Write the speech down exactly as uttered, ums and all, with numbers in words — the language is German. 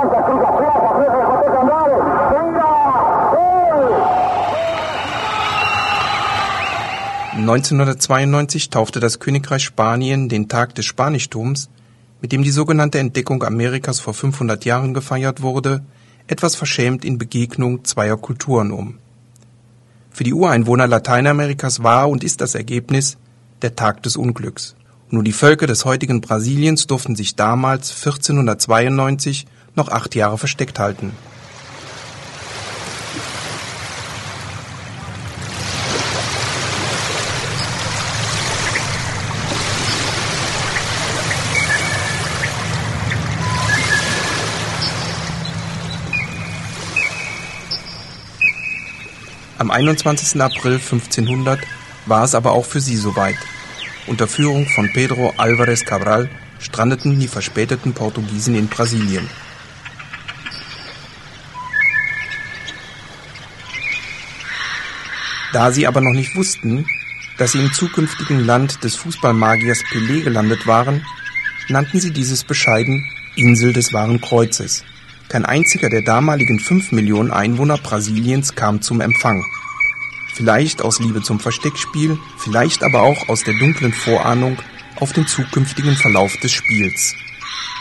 neunzehnhundertzweiundneunzig taufte das Königreich Spanien den Tag des Spanichtums, mit dem die sogenannte Entdeckung Amerikas vor fünfhundert Jahren gefeiert wurde, etwas verschämt in Begegnung zweier Kulturen um. Für die Ureinwohner Lateinamerikas war und ist das Ergebnis der Tag des Unglücks. Nur die Völker des heutigen Brasiliens durften sich damals, vierzehnhundertzweiundneunzig, noch acht Jahre versteckt halten. Am einundzwanzigsten April fünfzehnhundert war es aber auch für sie soweit. Unter Führung von Pedro Álvarez Cabral strandeten die verspäteten Portugiesen in Brasilien. Da sie aber noch nicht wussten, dass sie im zukünftigen Land des Fußballmagiers Pelé gelandet waren, nannten sie dieses bescheiden Insel des Wahren Kreuzes. Kein einziger der damaligen fünf Millionen Einwohner Brasiliens kam zum Empfang. Vielleicht aus Liebe zum Versteckspiel, vielleicht aber auch aus der dunklen Vorahnung auf den zukünftigen Verlauf des Spiels.